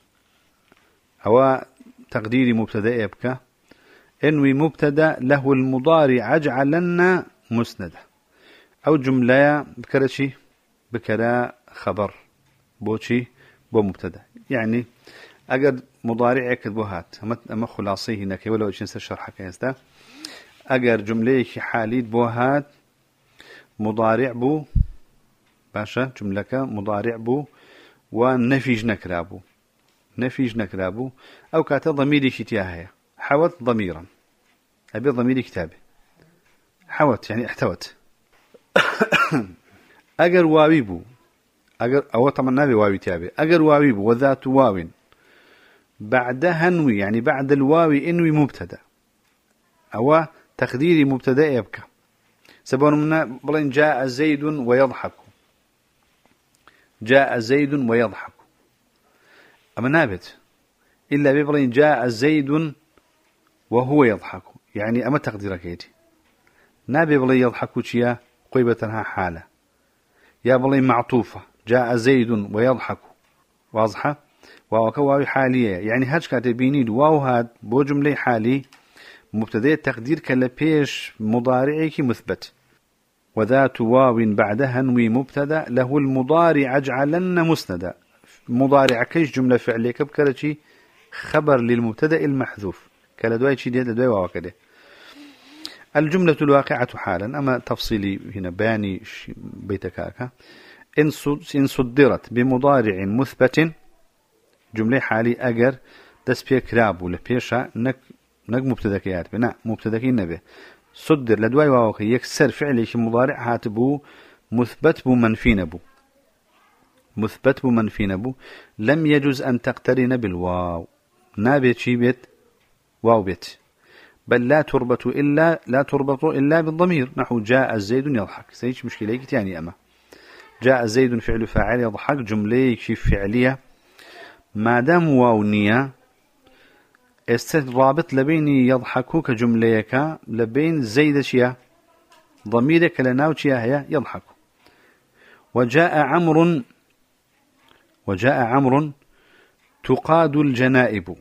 أو تقدير مبتدا يبكى انوي مبتدا له المضارع اجعلن مسندا، أو جملة بكرشي بكرا خبر بوشي بو مبتدا، يعني أجر مضارع كذبوهات أما خلاصيه هناك ولا وجه نسر شرحك يستا. أجر جملة حالي بوهات مضارع بو باشا جملة مضارع بو ونفيج نكرابو نفيج نكرابو أو كاتا ضميري شتياهي حوت ضميرا أبي ضميري كتابي حوت يعني احتوت. أجر واوي بو أجر أو طبعا نبي واوي تابي أجر واوي بو وذات واو بعدها نوي يعني بعد الواو انوي مبتدا أو تقديري مبتدا يبكى. سبون منا بلين جاء زيد ويضحك، جاء زيد ويضحك أما نابت إلا ببلين جاء زيد وهو يضحك، يعني أما تقديرك يدي نابي بلين يضحك شيا قيبتها حالة، يا بلين معطوفة جاء زيد ويضحك واضحة واو حالية يعني هاج كاتبيني واو هاد بو جملة حالي مبتدأ تقدير كلا بيش مضارعك مثبت. وذات واو بعدها نوي مبتدا له المضارع اجعلن مسندا، مضارع كيش جملة فعلية بكرتي خبر للمبتدا المحذوف كلا دواي شي دي دواي واو كده. الجملة الواقعة حالا أما تفصيلي هنا بياني بيتكاكا إن صدرت بمضارع مثبت جملة حالي أجر دس بيه كراب ولا بيشا نك نك مبتدأ يارب نا مبتدأ النبي صدر لدواي واوكي يكسر فعلي مضارع هاتبو مثبت بو منفي نبو مثبت بو منفي نبو لم يجوز أن تقترن بالواو نابت شي بيت واو بيت بل لا تربط إلا لا تربط إلا بالضمير، نحو جاء زيد يضحك. سيج مشكلة كتاني أما جاء زيد فعل فاعل يضحك جملة كيف فعلية ما دام واونية استرابط لبين يضحكوا كجمليك لبين زيد شيا ضميرك لناو شيا هي يضحك. وجاء عمرو وجاء عمرو تقاد الجنائب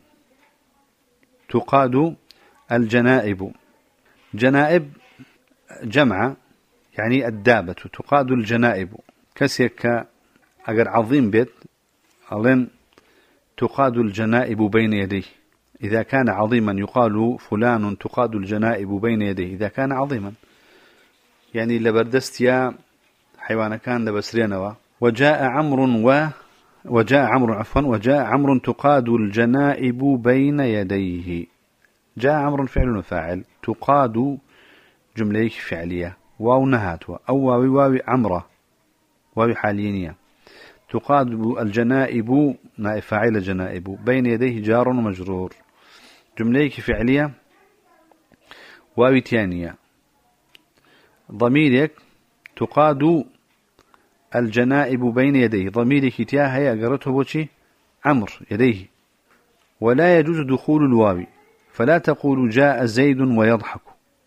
تقاد الجنائب جنائب جمع يعني الدابة تقاد الجنائب كسيك أجر عظيم بيت ألين تقاد الجنائب بين يديه إذا كان عظيما يقال فلان تقاد الجنائب بين يديه إذا كان عظيما يعني لبردست يا حيوان كان لبسرينوا. وجاء عمرو و وجاء عمرو عفوا وجاء عمرو تقاد الجنائب بين يديه. جاء عمرو فعل وفاعل تقاد جملة فعلية واو نهاتوا أو واوي واوي عمرة واوي حالينية تقاد الجنائب نائب فاعل جنائب بين يديه جار ومجرور جملة فعلية واوي تانية ضميرك تقاد الجنائب بين يديه ضميرك تياها هي قرته بوشي عمر يديه. ولا يجوز دخول الواو فلا تقول جاء زيد ويضحك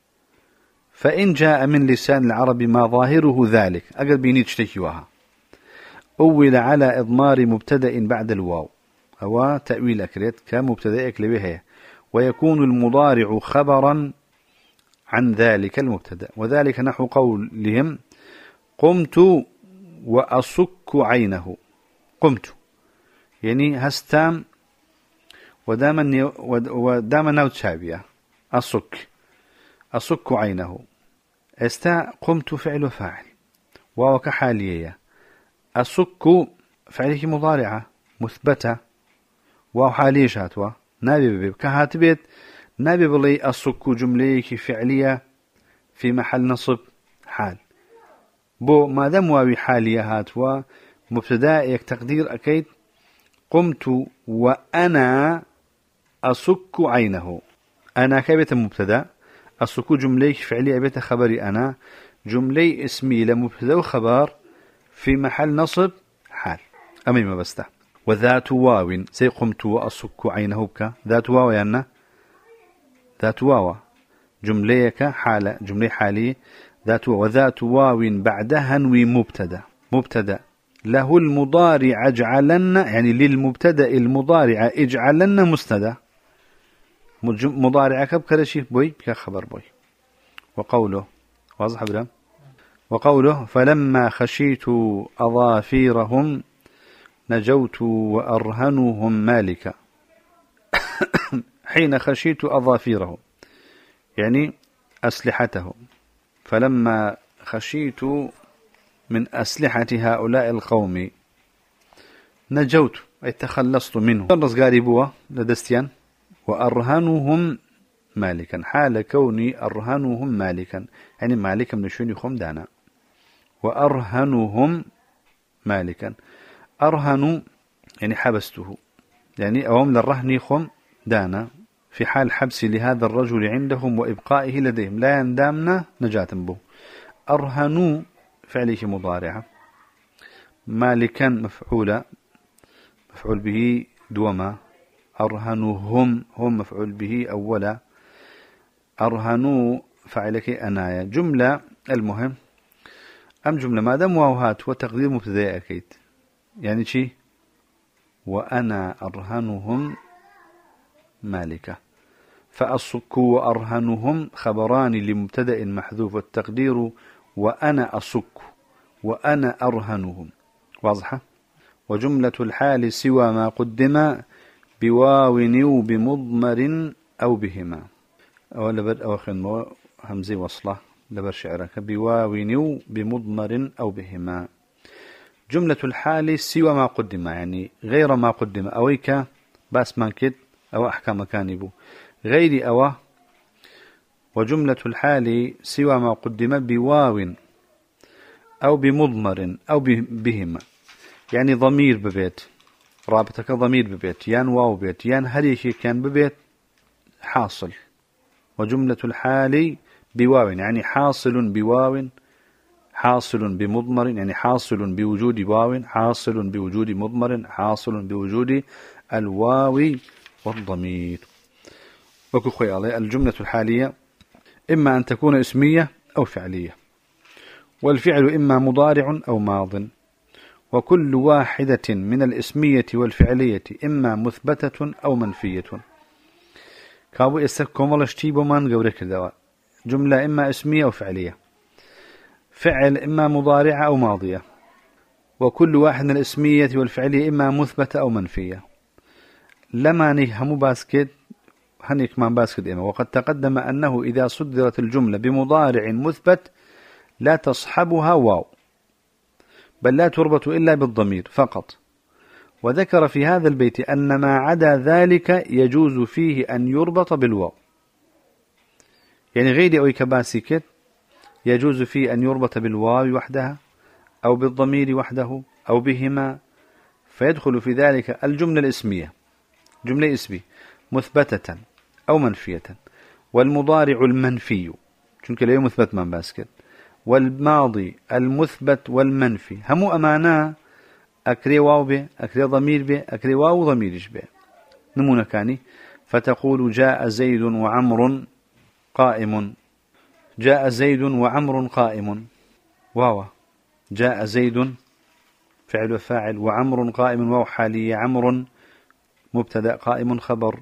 فإن جاء من لسان العرب ما ظاهره ذلك أقل بيني تشتكيوها أول على إضمار مبتدأ بعد الواو أو تأويل أكريت كمبتدأ أكلبها ويكون المضارع خبرا عن ذلك المبتدأ وذلك نحو قولهم قمت وأصك عينه. قمت يعني هستام وداما وداما نوت شابية أصك أصك عينه استا قمت فعل فاعل واو كحالية أصك فعله مضارعة مثبتة واو حالية شاتوا نابي بيب كهاتبيت نابي بلي أصك جملة فعلية في محل نصب حال بو ما دام واو حالية هاتوا مبتدأ تقدير أكيد قمت وأنا أصك عينه. أنا كبت مبتدأ أصك جملة فعلية بيت خبري أنا جملة اسمي لمبتدأ وخبر في محل نصب حال أمي ما بسته. وذات واو سي قمت وأصك عينه بك ذات واو يعني ذات واو جملة حالة جملة حالية ذات واو وذات واو بعدها نوي مبتدأ مبتدأ له المضارع اجعلن يعني للمبتدأ المضارع اجعلن مستدى مضارع كبكرشي بوي كخبر بوي. وقوله واضح برام وقوله فلما خشيت أظافيرهم نجوت وأرهنهم مالكا حين خشيت أظافيرهم يعني أسلحتهم فلما خشيت من أسلحة هؤلاء القوم نجوت أي تخلصت منه درس قاربوه لدستيان وأرهنهم مالكا حال كوني أرهنهم مالكا يعني مالكا من شون يخم دانا وأرهنهم مالكا أرهن يعني حبسته يعني أوام للرهن يخم دانا في حال حبس لهذا الرجل عندهم وإبقائه لديهم لا يندامنا نجاة به. أرهنوا فعله مضارعة مالكا مفعولة مفعول به دوما أرهنوهم هم مفعول به أولا أرهنوا فعلك أنايا جملة المهم أم جملة ما دام واوهات وتقدير مبتدأ أكيد يعني شي وأنا أرهنهم مالكة فأصك وأرهنهم خبران لمبتدأ محذوف والتقدير وأنا أصك وأنا أرهنهم واضحة. وجملة الحال سوى ما قدم بواو أو بمضمر أو بهما أو لبر أو خن همزي وصلة لبر شعرك بواو أو بمضمر أو بهما. جملة الحال سوى ما قدم يعني غير ما قدم أويك باس مانكد أو أحكام كانبو غير أو. وجملة الحال سوى ما قدم بواو أو بمضمر أو بهما يعني ضمير ببيت رابطك ضمير ببيت يان واو بيت يان هريكي كان ببيت حاصل وجملة الحال بواو يعني حاصل بواو، حاصل بمضمر يعني حاصل بوجود واو، حاصل بوجود مضمر، حاصل بوجود الواو والضمير. وكو خيالي الجملة الحالية إما أن تكون اسمية أو فعلية، والفعل إما مضارع أو ماض، وكل واحدة من الاسمية والفعلية إما مثبتة أو منفية. كابو يستكم والله اشتيبوا من قولك الدواء. جملة إما اسمية أو فعلية، فعل إما مضارع أو ماضية، وكل واحد من الاسمية والفعلية إما مثبتة أو منفية. لما نهم باسكت هنيك ما باسكت إما. وقد تقدم أنه إذا صدرت الجملة بمضارع مثبت لا تصحبها واو، بل لا تربط إلا بالضمير فقط. وذكر في هذا البيت أن ما عدا ذلك يجوز فيه أن يربط بالواو، يعني غير أو كباسكت يجوز فيه أن يربط بالواو وحدها أو بالضمير وحده أو بهما، فيدخل في ذلك الجملة الاسمية، جملة اسمية مثبتة أو منفية، والمضارع المنفي چونك لا مثبت من باسكت، والماضي المثبت والمنفي هم أمانا أكري واو به أكري ضمير به أكري واو ضميرش به. نمونا كاني فتقول جاء زيد وعمر قائم، جاء زيد وعمر قائم، واو جاء زيد فعل وفاعل وعمر قائم واو حالية، عمر مبتدأ قائم خبر.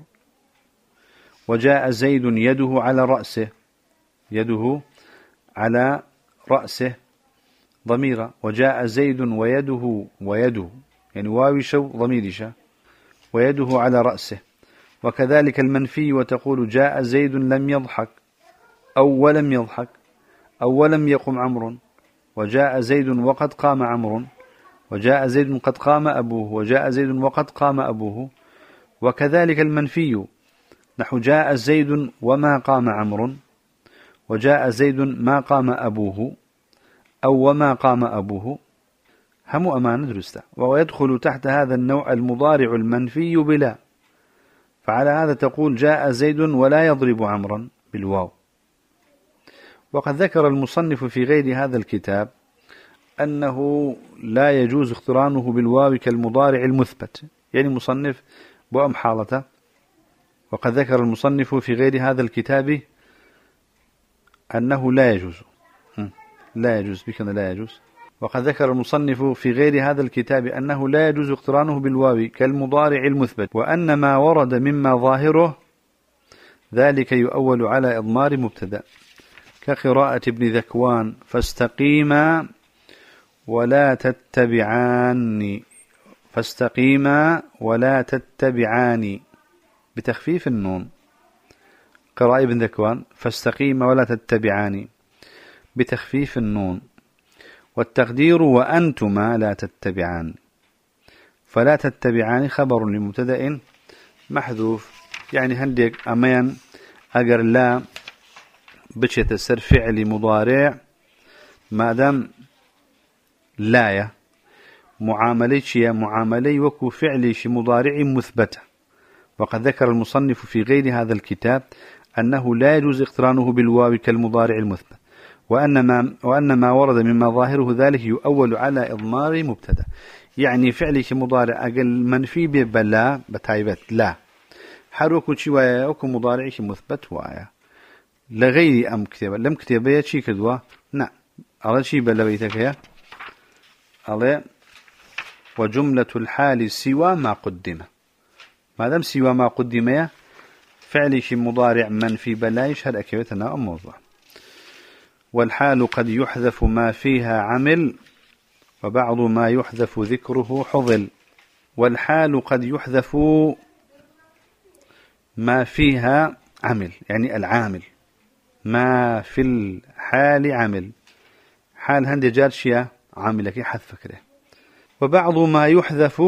وجاء زيد يده على رأسه، يده على رأسه ضميرة. وجاء زيد ويده ويده يعني واوشو ضميرشة ويده على رأسه. وكذلك المنفي وتقول جاء زيد لم يضحك أو ولم يضحك أو ولم يقم عمرو، وجاء زيد وقد قام عمرو، وجاء زيد قد قام أبوه، وجاء زيد وقد قام أبوه. وكذلك المنفي نحو جاء زيد وما قام عمرو، وجاء زيد ما قام أبوه أو وما قام أبوه، هم أمان درسته. ويدخل تحت هذا النوع المضارع المنفي بلا، فعلى هذا تقول جاء زيد ولا يضرب عمرا بالواو. وقد ذكر المصنف في غير هذا الكتاب أنه لا يجوز اقترانه بالواو كالمضارع المثبت، يعني مصنف بأم حالته. وقد ذكر المصنف في غير هذا الكتاب أنه لا يجوز، لا يجوز بكنا لا يجوز. وقد ذكر المصنف في غير هذا الكتاب أنه لا يجوز اقترانه بالواو كالمضارع المثبت، وأن ما ورد مما ظاهره ذلك يؤول على إضمار مبتدأ، كقراءة ابن ذكوان فاستقيما ولا تتبعاني، فاستقيما ولا تتبعاني بتخفيف النون. قراءة ابن ذكوان فاستقيما ولا تتبعاني بتخفيف النون. والتقدير وأنتما لا تتبعان، فلا تتبعان خبر لمبتدأ محذوف، يعني هنديك أمان أجر لا بشت السر فعل مضارع ما دام لا معاملة شيء معاملة وكو فعل شيء مضارع مثبتة. وقد ذكر المصنف في غير هذا الكتاب أنه لا يجوز اقترانه بالواو كالمضارع المثبت، وأن ما, وأن ما ورد مما ظاهره ذلك يؤول على إضمار مبتدأ، يعني فعل شيء مضارع أقل منفي ببلا بتايبت لا حروكو شي ويا وكو مضارع شيء مثبت ويا لغير أم كتابة لم كتابة شي كدوا نعم على شي بلا بيتك يا على. وجملة الحال سوى ما قدم، ما دام سوى ما قدم فعل شيء مضارع منفي بلا يشهد أكيبتنا أم موضوع. والحال قد يحذف ما فيها عمل، وبعض ما يحذف ذكره حضل. والحال قد يحذف ما فيها عمل، يعني العامل ما في الحال عمل، حال هندي جارشيا عاملك حذف كده. وبعض ما يحذف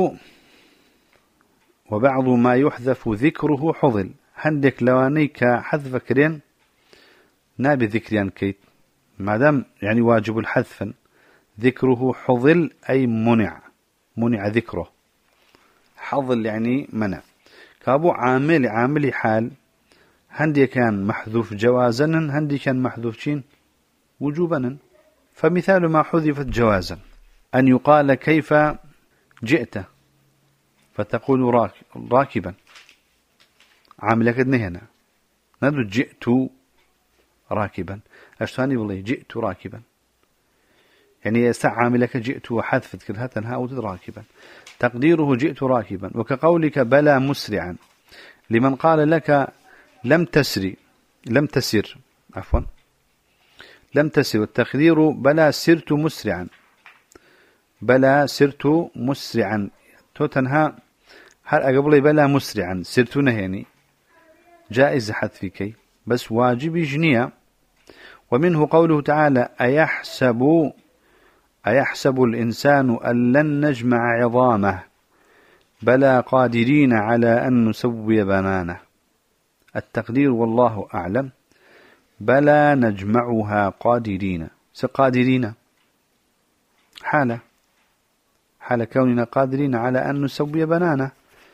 وبعض ما يحذف ذكره حضل، هندك لوانيك حذف كرين نابي ذكريان كيت ما دام يعني واجب الحذف، ذكره حضل أي منع، منع ذكره، حضل يعني منع. كابو عامل عامل حال هندي كان محذوف جوازا هندي كان محذوف شين وجوبا. فمثال ما حذفت جوازا أن يقال كيف جئت فتقول راك راكبا عاملك هنا ندو جئت راكبا أشتاني بالله جئت راكبا يعني ساعة عاملك جئت وحذفت كلها تنها أو راكبا تقديره جئت راكبا. وكقولك بلى مسرعا لمن قال لك لم تسري لم تسر عفوا لم تسر والتقدير بلى سرت مسرعا بلى سرت مسرعا تو تنها هل قبل بلى مسرعا سرت نهيني جائز حذف كي بس واجب جنية. ومنه قوله تعالى أيحسب أيحسب الإنسان أن لن نجمع عظامه بلى قادرين على أن نسوي بنانه. التقدير والله أعلم بلى نجمعها قادرين سقادرين حالة حال كوننا قادرين على أن نسوي بنانه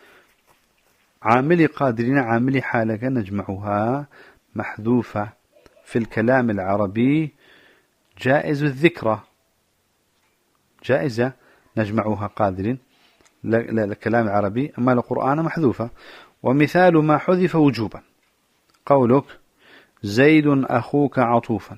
عامل قادرين عامل حالك نجمعها محذوفة في الكلام العربي جائز الذكرى جائزة نجمعها قادرين للكلام العربي أما القرآن محذوفة. ومثال ما حذف وجوبا قولك زيد أخوك عطوفا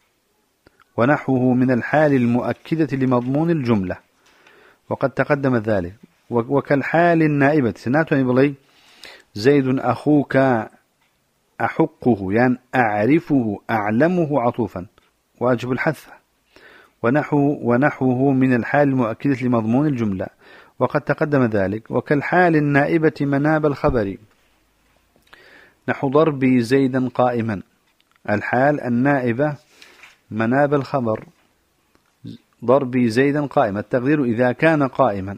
ونحوه من الحال المؤكدة لمضمون الجملة وقد تقدم ذلك. وكالحال النائبة سناتني بلي زيد أخوك أحقه يعني أعرفه أعلمه عطوفا واجب الحذف ونحوه, ونحوه من الحال المؤكدة لمضمون الجملة وقد تقدم ذلك. وكالحال النائبة مناب الخبر نحو ضربي زيدا قائما الحال النائبة مناب الخبر ضربي زيدا قائما التقدير إذا كان قائما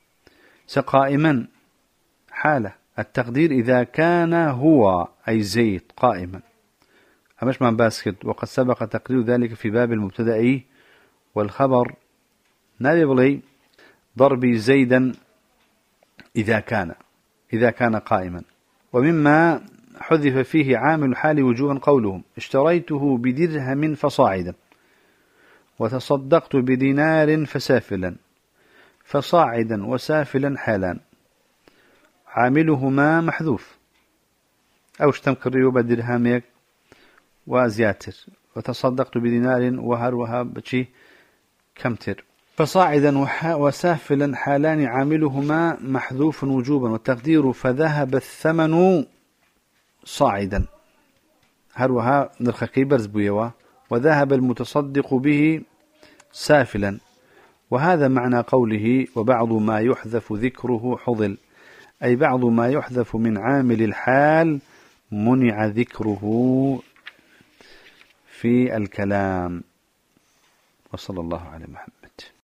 سقائما حالة التقدير إذا كان هو أي زيد قائما أمش من باسكت. وقد سبق تقدير ذلك في باب المبتدأ والخبر نابي بلي ضربي زيدا إذا كان إذا كان قائما. ومما حذف فيه عامل حال وجوبا قولهم اشتريته بدرهم فصاعدا وتصدقت بدينار فسافلا فصاعدا وسافلا حالان عاملهما محذوف أو اشتمكري بدرهمك وزياتر وتصدقت بدينار وهروها بشي كمتر. فصاعدا وسافلا حالان عاملهما محذوف وجوبا والتقدير فذهب الثمن صاعدا هروها نرخكي برز بيوا وذهب المتصدق به سافلا. وهذا معنى قوله وبعض ما يحذف ذكره حضل أي بعض ما يحذف من عامل الحال منع ذكره في الكلام. وصلى الله على محمد.